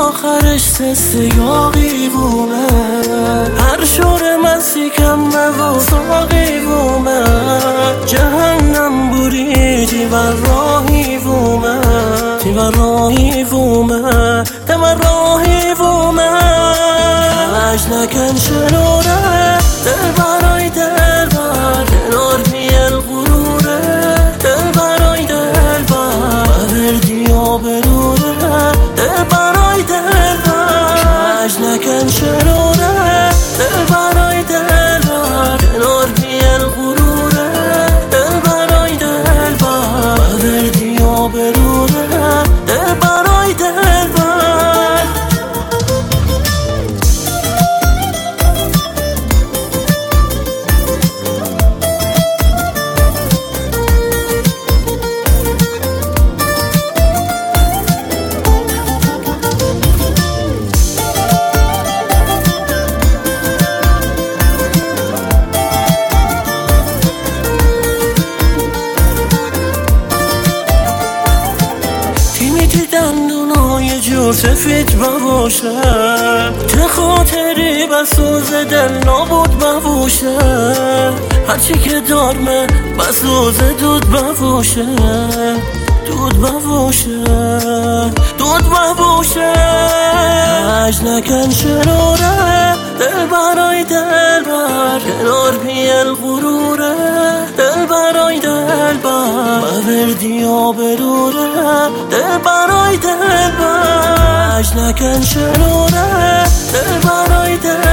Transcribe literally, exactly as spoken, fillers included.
آخرش تست یا قیومه هر شور مسی کمه و ساقیومه جهنم بوریدی و راهیومه تی و راهیومه تم راهیومه اج نکن شروره دل برای دل بر کنار بیل غروره دل برای دل بر بردی و بروره دل برای دل بر اج نکن شروره دل برای دل بر کنار بیل غروره دل برای دل بر بردی و بروره دل برای دل بر دندونای جور سفید بباشه چه خاطری بسوز دل نابود بباشه هرچی که دارمه بسوز دود بباشه دود بباشه دود بباشه اج نکن شروره دل برای دل بر کنار بیل غروره دل برای دل بر بردی و بروره دل برای دل بر اج نکن شروره دل برای دل